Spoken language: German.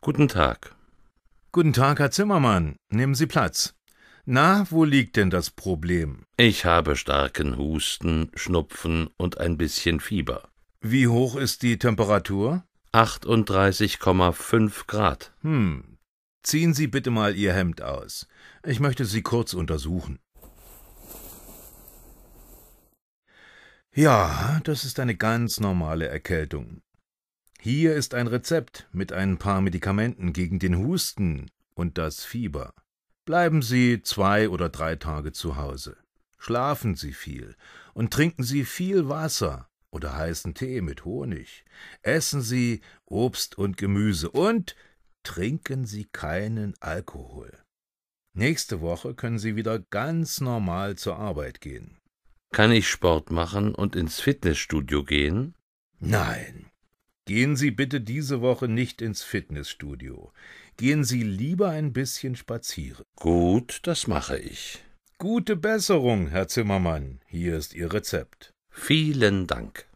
Guten Tag. Guten Tag, Herr Zimmermann. Nehmen Sie Platz. Na, wo liegt denn das Problem? Ich habe starken Husten, Schnupfen und ein bisschen Fieber. Wie hoch ist die Temperatur? 38,5 Grad. Ziehen Sie bitte mal Ihr Hemd aus. Ich möchte Sie kurz untersuchen. Ja, das ist eine ganz normale Erkältung. Hier ist ein Rezept mit ein paar Medikamenten gegen den Husten und das Fieber. Bleiben Sie 2 oder 3 Tage zu Hause. Schlafen Sie viel und trinken Sie viel Wasser oder heißen Tee mit Honig. Essen Sie Obst und Gemüse und trinken Sie keinen Alkohol. Nächste Woche können Sie wieder ganz normal zur Arbeit gehen. Kann ich Sport machen und ins Fitnessstudio gehen? Nein. Gehen Sie bitte diese Woche nicht ins Fitnessstudio. Gehen Sie lieber ein bisschen spazieren. Gut, das mache ich. Gute Besserung, Herr Zimmermann. Hier ist Ihr Rezept. Vielen Dank.